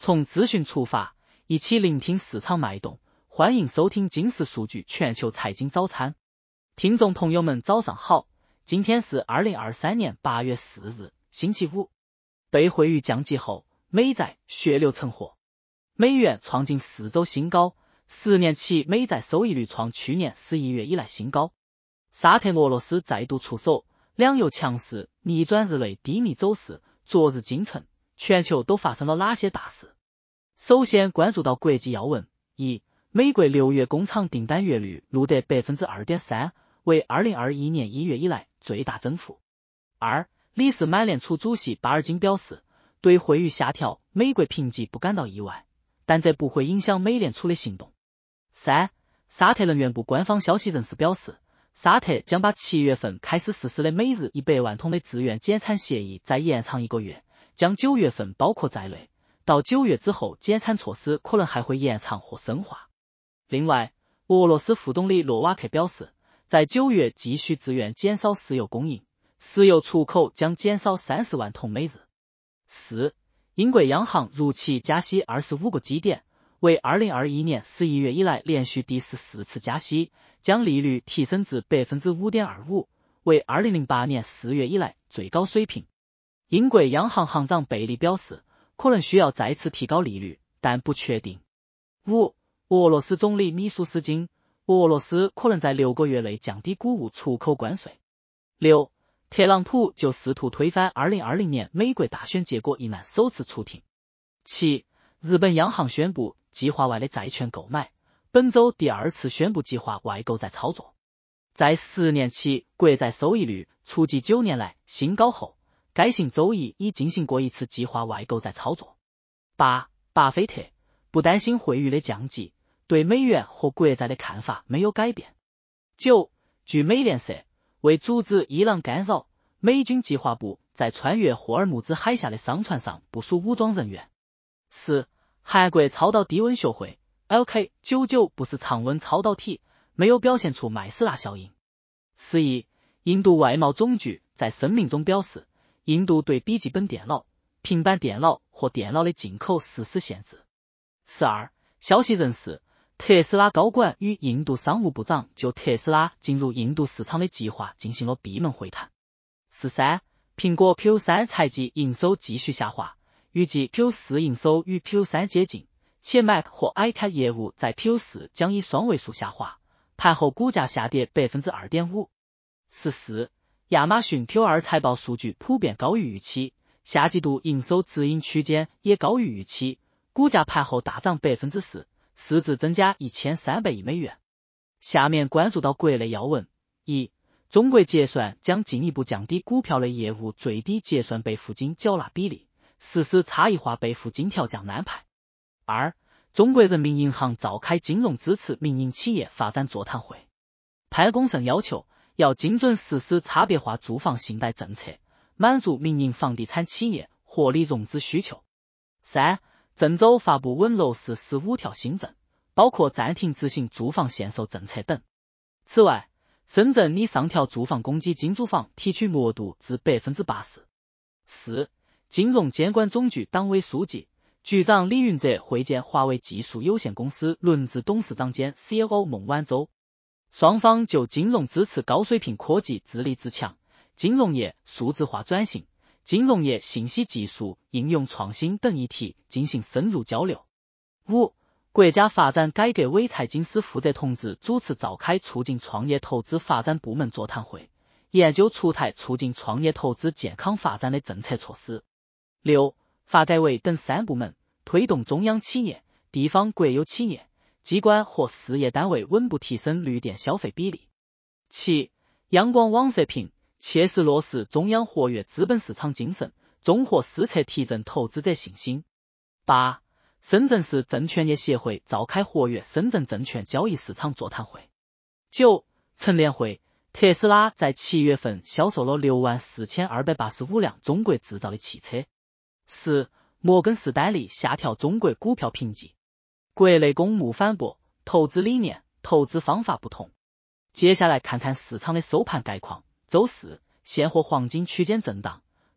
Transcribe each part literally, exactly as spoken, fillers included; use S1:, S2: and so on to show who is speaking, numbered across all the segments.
S1: 从资讯出发，一起聆听市场脉动，欢迎收听金石数据全球财经早餐。听众朋友们早上好，今天是二零二三年八月四日，星期五。被汇率降级后，美债血流成河，美元创近四周新高，十年期美债收益率创去年十一月以来新高。沙特俄罗斯再度出手，两油强势逆转日内低迷走势。昨日京城，全球都发生了哪些大事？首先关注到国际要闻：一、美国六月工厂订单月率录得 百分之二点三， 为二零二一年一月以来最大增幅。二、理事满联储主席巴尔金表示，对汇率下调美国评级不感到意外，但这不会影响美联储的行动。三、沙特能源部官方消息人士表示，沙特将把七月份开始实施的每日一百万桶的自愿减产协议再延长一个月，将九月份包括在内。到九月之后，减产措施可能还会延长或深化。另外，俄罗斯副总理诺瓦克表示，在九月继续自愿减少石油供应，石油出口将减少三十万桶每日。四、英国央行如期加息二十五个基点，为二零二一年十一月以来连续第十四次加息，将利率提升至 百分之五点二五， 为二零零八年四月以来最高水平。英国央行行长贝利表示，可能需要再次提高利率，但不确定。五、俄罗斯总理米舒斯金，俄罗斯可能在六个月内降低谷物出口关税。六、特朗普就试图推翻二零二零年美国大选结果一案首次出庭。七、日本央行宣布计划外的债券购买，本周第二次宣布计划外购债操作。在十年期国债收益率触及九年来新高后，该行周一已进行过一次计划外购债操作。八、巴菲特不担心汇率的降级，对美元和国债的看法没有改变。九、据美联社，为阻止伊朗干扰，美军计划部在穿越霍尔木兹海峡的商船上部署武装人员。十、韩国超导低温学会 L K 九十九 不是常温超导体，没有表现出麦斯纳效应。十一、印度外贸总局在声明中表示，印度对笔记本电脑、平板电脑和电脑的进口实施限制。十二、消息人士，特斯拉高管与印度商务部长就特斯拉进入印度市场的计划进行了闭门会谈。十三、苹果 Q 三 财季营收继续下滑，预计 Q 四 营收与 Q 三 接近，且 Mac 和 iPad 业务在 Q 四 将以双位数下滑，盘后股价下跌 百分之二点五。十四、亚马逊 Q 二 财报数据普遍高于预期，下季度营收指引区间也高于预期，股价盘后大涨 百分之四， 市值增加一千三百亿美元。下面关注到国内要闻：一、中国结算将进一步降低股票类业务最低结算备付金缴纳比例，实施差异化备付金调降安排。二、中国人民银行召开金融支持民营企业发展座谈会，潘功胜要求要精准实施差别化住房信贷政策，满足民营房地产企业合理融资需求。三、郑州发布稳楼市十五条新政，包括暂停执行住房限售政策等。此外，深圳拟上调住房公积金租房提取额度至 百分之八十。四、金融监管总局党委书记、局长李云泽会见华为技术有限公司轮值董事长兼 C O O 孟晚舟，双方就金融支持高水平科技自立自强、金融业数字化转型、金融业信息技术应用创新等议题进行深入交流。五、国家发展改革委财经司负责同志主持召开促进创业投资发展部门座谈会，研究出台促进创业投资健康发展的政策措施。六、发改委等三部门推动中央企业、地方国有企业、机关或事业单位稳步提升绿电消费比例。七、央广网社评，切实落实中央活跃资本市场精神，综合施策提振投资者信心。八、深圳市证券业协会召开活跃深圳证券交易市场座谈会。九、晨联会，特斯拉在七月份销售了六万四千二百八十五辆中国制造的汽车。十、摩根士丹利下调中国股票评级。国内公募反驳，投资理念、投资方法不同。接下来看看市场的收盘概况。周四，现货黄金区间震荡，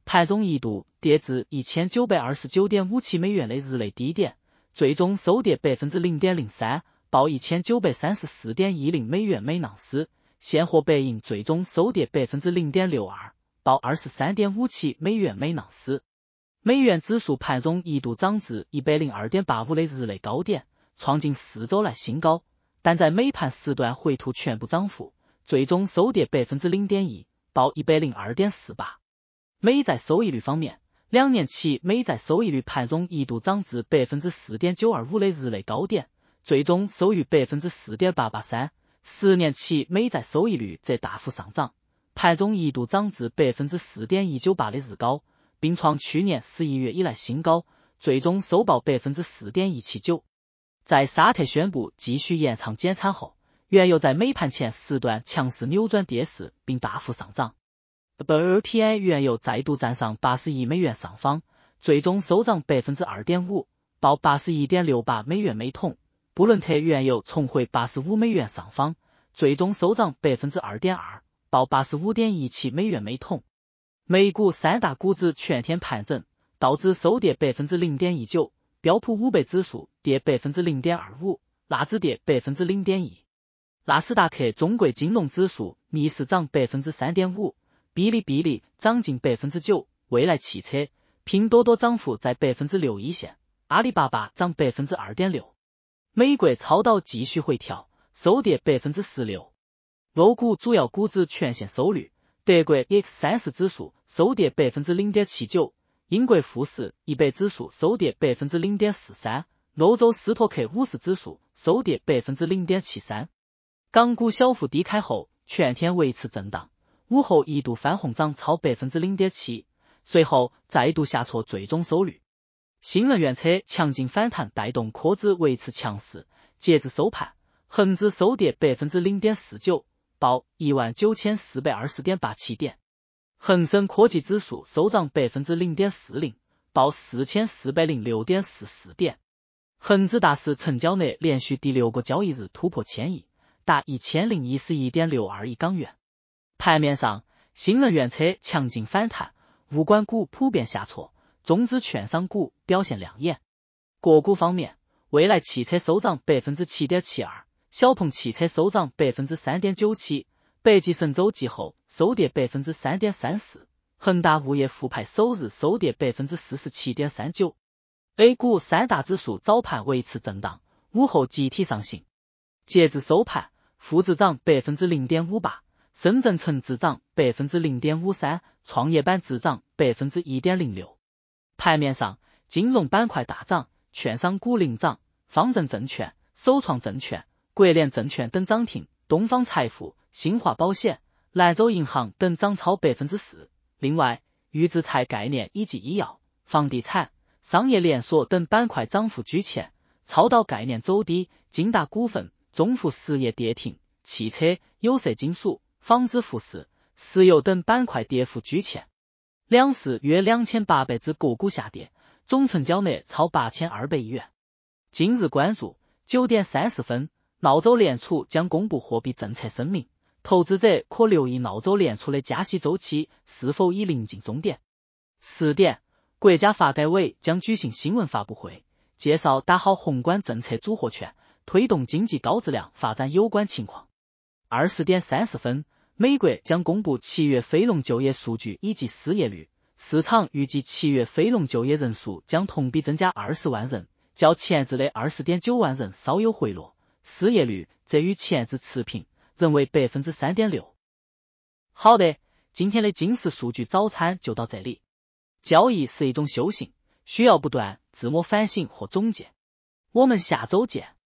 S1: 盘中一度跌至 一千九百二十九点五七 美元的日内低点，最终收跌 百分之零点零三， 报 一千九百三十四点一零 美元每盎司。现货白银最终收跌 百分之零点六二， 报 二十三点五七 美元每盎司。美元指数盘中一度涨至 一百零二点八五 的日内高点，创近四周来新高，但在美盘时段回吐全部涨幅，最终收跌 百分之零点一， 报 一百零二点四八。美债收益率方面，两年期美债收益率盘中一度涨至 百分之四点九二五 的日内高点，最终收于 百分之四点八八三。十年期美债收益率则大幅上涨，盘中一度涨至 百分之四点一九八 的日高，并创去年十一月以来新高，最终收报 百分之四点一七九。在沙特宣布继续延长减产后，原油在美盘前时段强势扭转跌势并大幅上涨。W T I 原油再度站上八十亿美元上方，最终收涨 百分之二点五， 报 八十一点六八 美元每桶。布伦特原油重回八十五美元上方，最终收涨 百分之二点二， 报 八十五点一七 美元每桶。美股三大股指全天盘整，道指收跌 百分之零点一九， 标普五百指数跌 百分之零点二五， 纳指跌 百分之零点一。纳斯达克中国金融指数逆势涨 百分之三点五， 哔哩哔哩涨近 百分之九， 蔚来汽车、拼多多涨幅在 百分之六一线，阿里巴巴涨 百分之二点六。美国超导继续回调，收跌 百分之十六。欧股主要股指全线收绿，德国 E X 三十 指数收跌 百分之零点七九， 英国富时一百指数收跌 百分之零点四三， 欧洲斯托克五十指数收跌 百分之零点七三。港股小幅低开后，全天维持震荡，午后一度翻红涨超 百分之零点七， 随后再度下挫，最终收绿。新能源车强劲反弹带动科指维持强势，截至收盘，恒指收跌 百分之零点四九， 报 一万九千四百二十点八七 点。恒生科技指数收涨 百分之零点四零， 报 四千四百零六点四四 点。恒指大市成交额连续第六个交易日突破千亿，达 一千零一十一点六二亿港元。盘面上，新能源车强劲反弹，物管股普遍下挫，中资券商股表现亮眼。个股方面，蔚来汽车收涨 百分之七点七二， 小鹏汽车收涨 百分之三点九七， 北极神州季后收跌 百分之三点三四， 恒大物业复牌首日收跌 百分之四十七点三九。 A 股三大指数早盘维持震荡，午后集体上行。截至收盘，沪指涨 百分之零点五八， 深圳成指涨 百分之零点五三， 创业板指涨 百分之一点零六。盘面上，金融板块大涨，券商股领涨，方正证券、首创证券、国联证券等涨停，东方财富、新华保险、兰州银行等涨超 百分之四。 另外，预制菜概念以及医药、房地产、商业连锁等板块涨幅居前，超导概念走低，金达股份、中富实业跌停，汽车、有色金属、纺织服饰、石油等板块跌幅居前。两市约两千八百只个股下跌，总成交额超八千二百亿元。今日关注九点三十分，澳洲联储将公布货币政策声明，投资者可留意澳洲联储的加息周期是否已临近终点。十点，国家发改委将举行新闻发布会，介绍打好宏观政策组合拳，推动经济高质量发展有关情况。二十点三十分，美国将公布七月非农就业数据以及失业率，市场预计七月非农就业人数将同比增加二十万人，较前值的 二十点九万人稍有回落，失业率则与前值持平，仍为 百分之三点六。 好的，今天的金石数据早餐就到这里。交易是一种修行，需要不断自我反省和总结。我们下周见。